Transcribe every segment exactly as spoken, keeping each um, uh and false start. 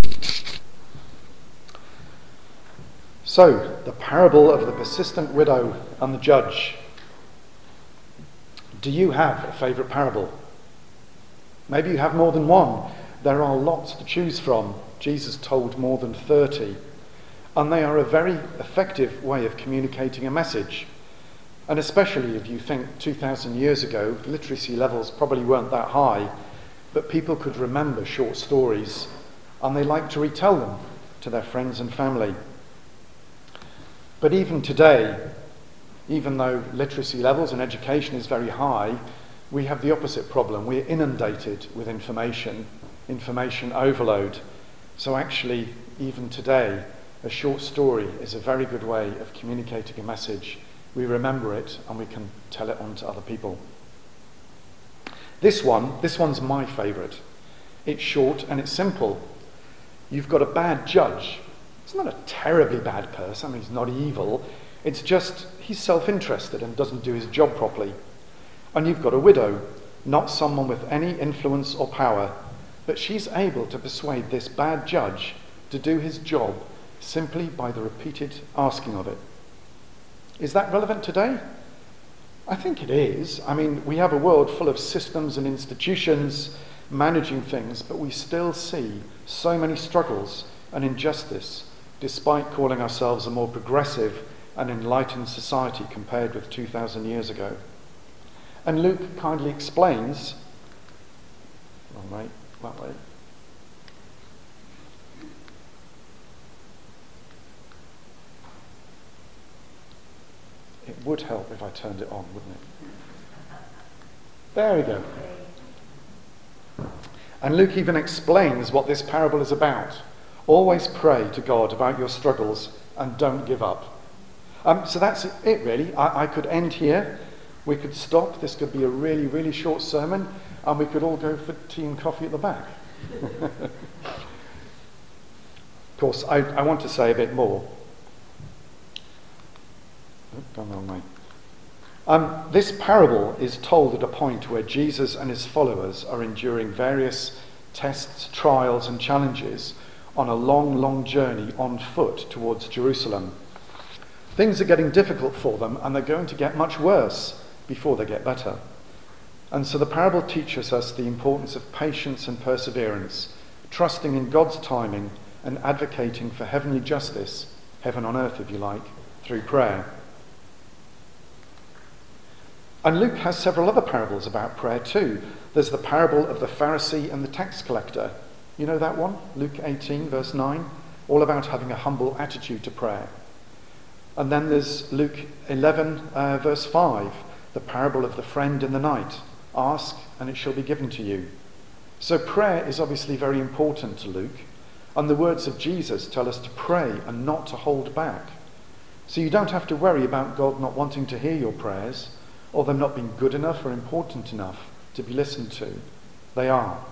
So, the parable of the persistent widow and the judge. Do you have a favourite parable? Maybe you have more than one. There are lots to choose from. Jesus told more than thirty. And they are a very effective way of communicating a message. And especially if you think two thousand years ago, literacy levels probably weren't that high, but people could remember short stories and they liked to retell them to their friends and family. But even today, even though literacy levels and education is very high, we have the opposite problem. We're inundated with information, information overload. So actually, even today, a short story is a very good way of communicating a message. We remember it and we can tell it on to other people. This one, this one's my favourite. It's short and it's simple. You've got a bad judge. He's not a terribly bad person, he's not evil. It's just he's self-interested and doesn't do his job properly. And you've got a widow, not someone with any influence or power, but she's able to persuade this bad judge to do his job simply by the repeated asking of it. Is that relevant today? I think it is. I mean, we have a world full of systems and institutions managing things, but we still see so many struggles and injustice, despite calling ourselves a more progressive and enlightened society compared with two thousand years ago. And Luke kindly explains, wrong way, that way. It would help if I turned it on, wouldn't it? There we go. And Luke even explains what this parable is about. Always pray to God about your struggles and don't give up. Um, so that's it really. I, I could end here. We could stop. This could be a really, really short sermon and we could all go for tea and coffee at the back. Of course, I, I want to say a bit more. Oh, gone the wrong way. Um, this parable is told at a point where Jesus and his followers are enduring various tests, trials and challenges on a long, long journey on foot towards Jerusalem. Things are getting difficult for them and they're going to get much worse before they get better. And so the parable teaches us the importance of patience and perseverance, trusting in God's timing and advocating for heavenly justice, heaven on earth if you like, through prayer. And Luke has several other parables about prayer too. There's the parable of the Pharisee and the tax collector. You know that one? Luke eighteen verse nine, all about having a humble attitude to prayer. And then there's Luke eleven uh, verse five, the parable of the friend in the night. Ask and it shall be given to you. So prayer is obviously very important to Luke. And the words of Jesus tell us to pray and not to hold back. So you don't have to worry about God not wanting to hear your prayers or them not being good enough or important enough to be listened to. They are.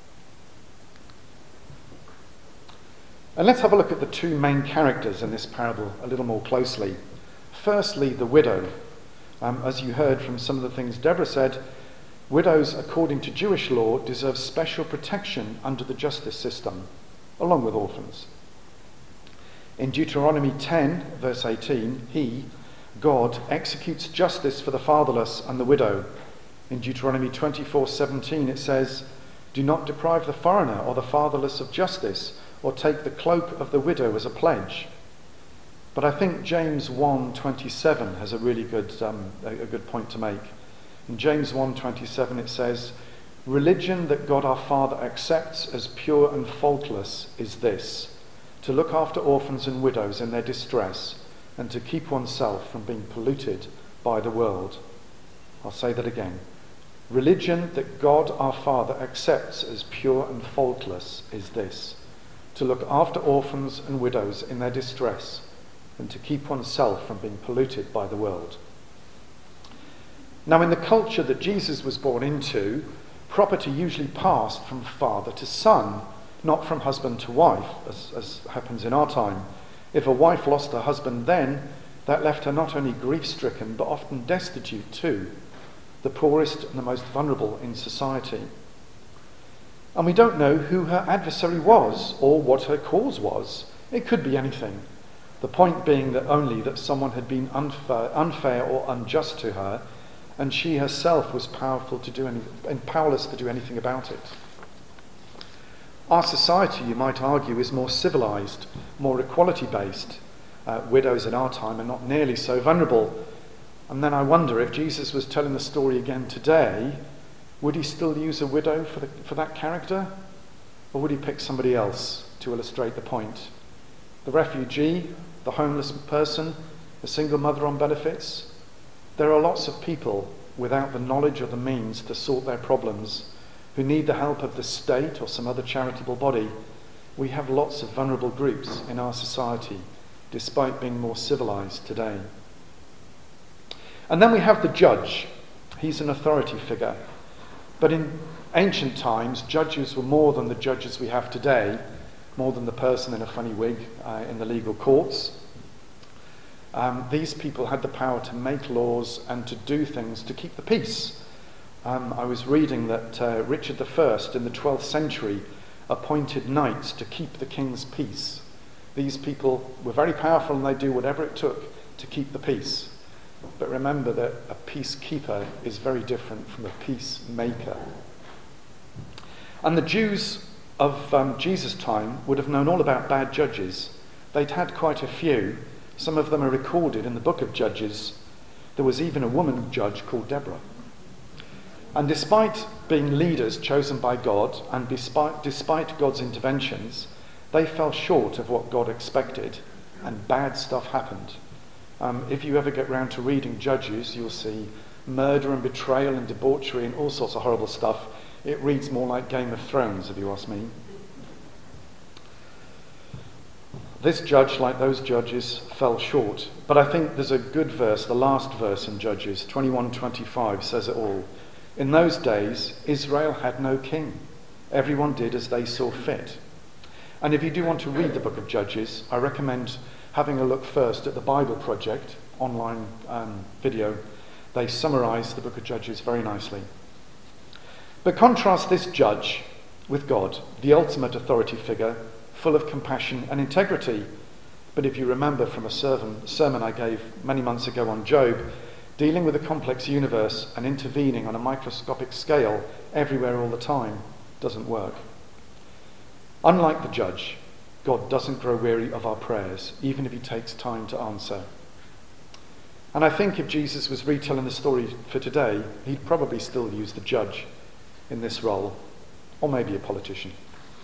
And let's have a look at the two main characters in this parable a little more closely. Firstly, the widow. Um, as you heard from some of the things Deborah said, widows, according to Jewish law, deserve special protection under the justice system, along with orphans. In Deuteronomy ten, verse eighteen, he, God, executes justice for the fatherless and the widow. In Deuteronomy twenty-four seventeen it says, do not deprive the foreigner or the fatherless of justice, or take the cloak of the widow as a pledge. But I think James one twenty-seven has a really good, um, a, a good point to make. In James one twenty-seven it says, religion that God our Father accepts as pure and faultless is this, to look after orphans and widows in their distress, and to keep oneself from being polluted by the world. I'll say that again. Religion that God our Father accepts as pure and faultless is this, to look after orphans and widows in their distress, and to keep oneself from being polluted by the world. Now, in the culture that Jesus was born into, property usually passed from father to son, not from husband to wife, as, as happens in our time. If a wife lost her husband then, that left her not only grief-stricken, but often destitute too, the poorest and the most vulnerable in society. And we don't know who her adversary was or what her cause was. It could be anything. The point being that only that someone had been unfair, unfair or unjust to her, and she herself was powerful to do any, and powerless to do anything about it. Our society, you might argue, is more civilized, more equality-based. Uh, widows in our time are not nearly so vulnerable. And then I wonder if Jesus was telling the story again today, would he still use a widow for, the, for that character? Or would he pick somebody else to illustrate the point? The refugee, the homeless person, the single mother on benefits? There are lots of people without the knowledge or the means to sort their problems, who need the help of the state or some other charitable body. We have lots of vulnerable groups in our society, despite being more civilized today. And then we have the judge. He's an authority figure. But in ancient times, judges were more than the judges we have today, more than the person in a funny wig uh, in the legal courts. Um, these people had the power to make laws and to do things to keep the peace. Um, I was reading that uh, Richard the First in the twelfth century appointed knights to keep the king's peace. These people were very powerful and they do whatever it took to keep the peace. But remember that a peacekeeper is very different from a peacemaker. And the Jews of um, Jesus' time would have known all about bad judges. They'd had quite a few. Some of them are recorded in the book of Judges. There was even a woman judge called Deborah. And despite being leaders chosen by God, and despite, despite God's interventions, they fell short of what God expected, and bad stuff happened. Um, if you ever get round to reading Judges, you'll see murder and betrayal and debauchery and all sorts of horrible stuff. It reads more like Game of Thrones, if you ask me. This judge, like those judges, fell short. But I think there's a good verse, the last verse in Judges, twenty-one twenty-five, says it all. In those days, Israel had no king. Everyone did as they saw fit. And if you do want to read the book of Judges, I recommend having a look first at the Bible Project, online um, video. They summarise the book of Judges very nicely. But contrast this judge with God, the ultimate authority figure, full of compassion and integrity. But if you remember from a sermon, sermon I gave many months ago on Job, dealing with a complex universe and intervening on a microscopic scale everywhere all the time doesn't work. Unlike the judge, God doesn't grow weary of our prayers, even if he takes time to answer. And I think if Jesus was retelling the story for today, he'd probably still use the judge in this role, or maybe a politician.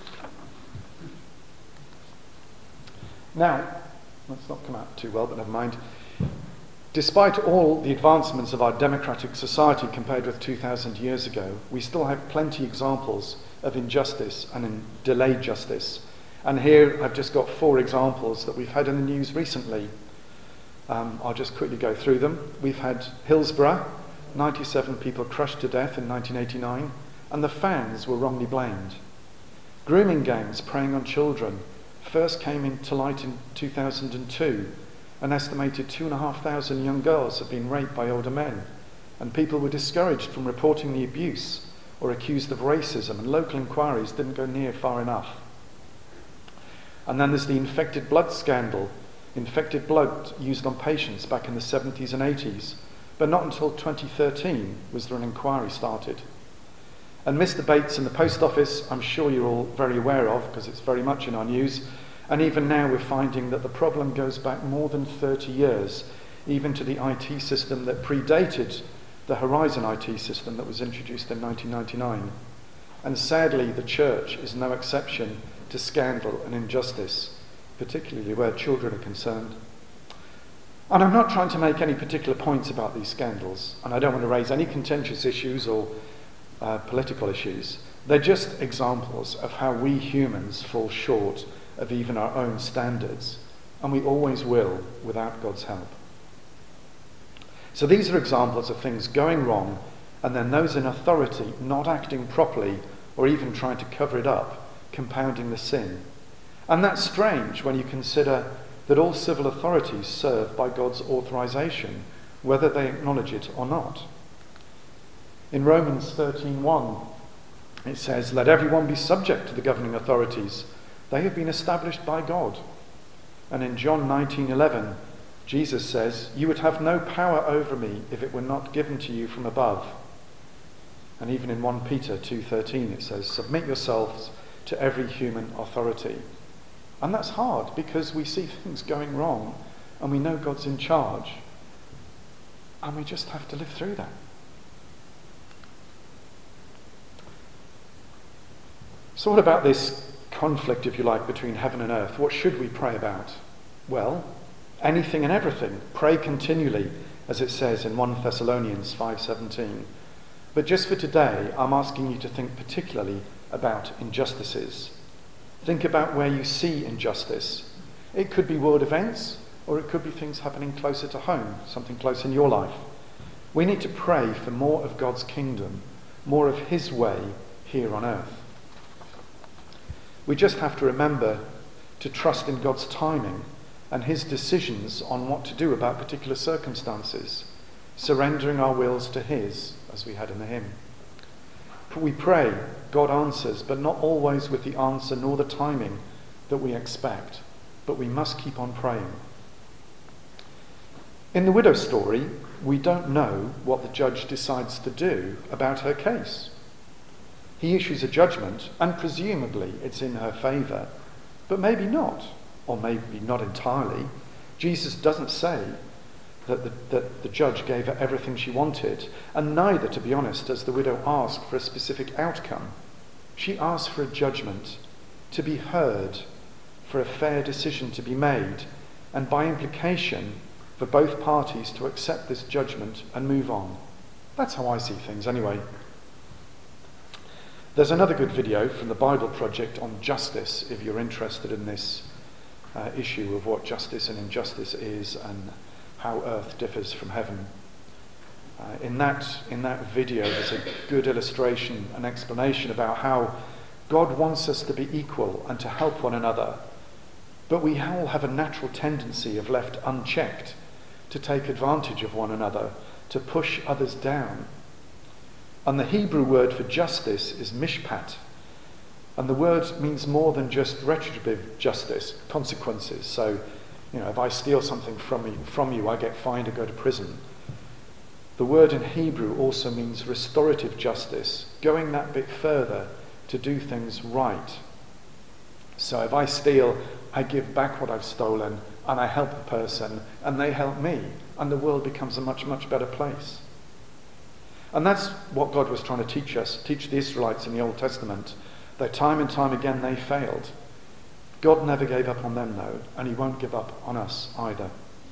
Now, that's not come out too well, but never mind. Despite all the advancements of our democratic society compared with two thousand years ago, we still have plenty of examples of injustice and in delayed justice. And here I've just got four examples that we've had in the news recently. Um, I'll just quickly go through them. We've had Hillsborough, ninety-seven people crushed to death in nineteen eighty-nine, and the fans were wrongly blamed. Grooming gangs preying on children first came into light in two thousand two. An estimated two and a half thousand young girls had been raped by older men, and people were discouraged from reporting the abuse or accused of racism, and local inquiries didn't go near far enough. And then there's the infected blood scandal. Infected blood used on patients back in the seventies and eighties, but not until twenty thirteen was there an inquiry started. And Mister Bates in the post office, I'm sure you're all very aware of, because it's very much in our news. And even now we're finding that the problem goes back more than thirty years, even to the I T system that predated the Horizon I T system that was introduced in nineteen ninety-nine. And sadly, the church is no exception to scandal and injustice, particularly where children are concerned. And I'm not trying to make any particular points about these scandals, and I don't want to raise any contentious issues or uh, political issues. They're just examples of how we humans fall short of even our own standards, and we always will without God's help. So these are examples of things going wrong, and then those in authority not acting properly or even trying to cover it up, compounding the sin. And that's strange when you consider that all civil authorities serve by God's authorization, whether they acknowledge it or not. In Romans thirteen one, It says, "Let everyone be subject to the governing authorities. They have been established by God." And in John nineteen eleven, Jesus says, "You would have no power over me if it were not given to you from above." And even in First Peter two thirteen it says, "Submit yourselves to every human authority." And that's hard because we see things going wrong and we know God's in charge. And we just have to live through that. So what about this conflict, if you like, between heaven and earth? What should we pray about? Well, anything and everything. Pray continually, as it says in First Thessalonians five seventeen. But just for today, I'm asking you to think particularly about injustices. Think about where you see injustice. It could be world events, or it could be things happening closer to home, something close in your life. We need to pray for more of God's kingdom, more of his way here on earth. We just have to remember to trust in God's timing and his decisions on what to do about particular circumstances, surrendering our wills to his, as we had in the hymn. For we pray, God answers, but not always with the answer nor the timing that we expect. But we must keep on praying. In the widow story, we don't know what the judge decides to do about her case. He issues a judgment, and presumably it's in her favour, but maybe not, or maybe not entirely. Jesus doesn't say that the, that the judge gave her everything she wanted, and neither, to be honest, does the widow ask for a specific outcome. She asks for a judgment to be heard, for a fair decision to be made, and by implication, for both parties to accept this judgment and move on. That's how I see things anyway. There's another good video from the Bible Project on justice, if you're interested in this uh, issue of what justice and injustice is and how earth differs from heaven. Uh, in that, in that video, there's a good illustration and explanation about how God wants us to be equal and to help one another, but we all have a natural tendency, if left unchecked, to take advantage of one another, to push others down. And the Hebrew word for justice is mishpat. And the word means more than just retributive justice, consequences. So, you know, if I steal something from you, from you, I get fined or go to prison. The word in Hebrew also means restorative justice, going that bit further to do things right. So if I steal, I give back what I've stolen, and I help the person, and they help me, and the world becomes a much, much better place. And that's what God was trying to teach us, teach the Israelites in the Old Testament, that time and time again they failed. God never gave up on them, though, and he won't give up on us either.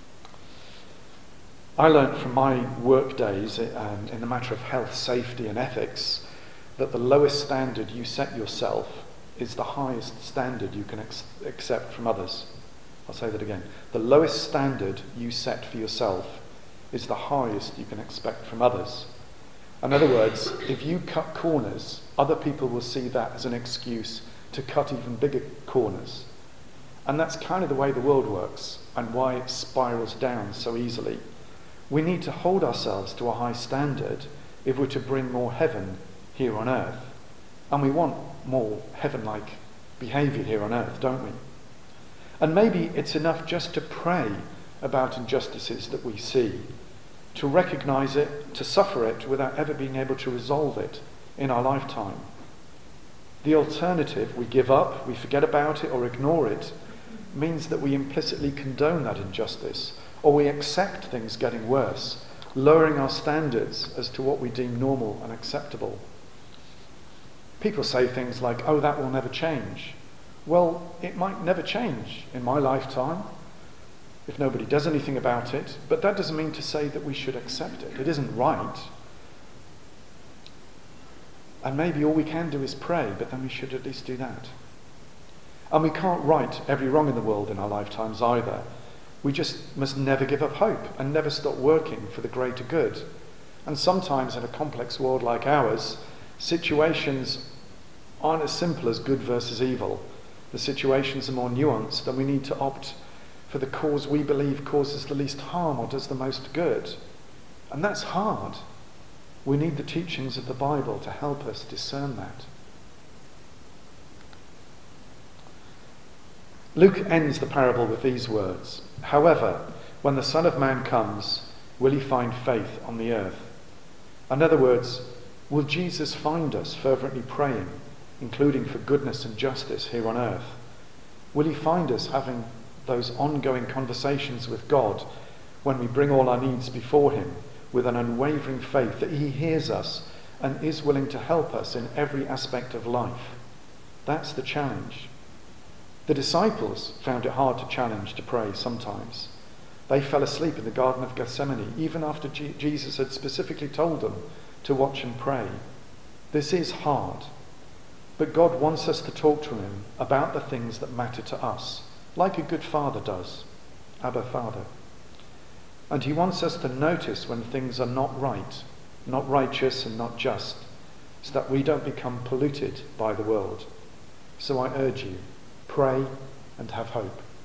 I learnt from my work days um, in the matter of health, safety and ethics that the lowest standard you set yourself is the highest standard you can ex- accept from others. I'll say that again. The lowest standard you set for yourself is the highest you can expect from others. In other words, if you cut corners, other people will see that as an excuse to cut even bigger corners. And that's kind of the way the world works and why it spirals down so easily. We need to hold ourselves to a high standard if we're to bring more heaven here on earth. And we want more heaven-like behaviour here on earth, don't we? And maybe it's enough just to pray about injustices that we see, to recognise it, to suffer it without ever being able to resolve it in our lifetime. The alternative, we give up, we forget about it or ignore it, means that we implicitly condone that injustice, or we accept things getting worse, lowering our standards as to what we deem normal and acceptable. People say things like, oh, that will never change. Well, it might never change in my lifetime if nobody does anything about it, but that doesn't mean to say that we should accept it. It isn't right. And maybe all we can do is pray, but then we should at least do that. And we can't right every wrong in the world in our lifetimes either. We just must never give up hope and never stop working for the greater good. And sometimes in a complex world like ours, situations aren't as simple as good versus evil. The situations are more nuanced, and we need to opt for the cause we believe causes the least harm or does the most good. And that's hard. We need the teachings of the Bible to help us discern that. Luke ends the parable with these words: "However, when the Son of Man comes, will he find faith on the earth?" In other words, will Jesus find us fervently praying, including for goodness and justice here on earth? Will he find us having those ongoing conversations with God when we bring all our needs before him with an unwavering faith that he hears us and is willing to help us in every aspect of life? That's the challenge. The disciples found it hard to challenge to pray sometimes. They fell asleep in the Garden of Gethsemane, even after G- Jesus had specifically told them to watch and pray. This is hard, but God wants us to talk to him about the things that matter to us, like a good father does, Abba Father. And he wants us to notice when things are not right, not righteous and not just, so that we don't become polluted by the world. So I urge you, pray and have hope.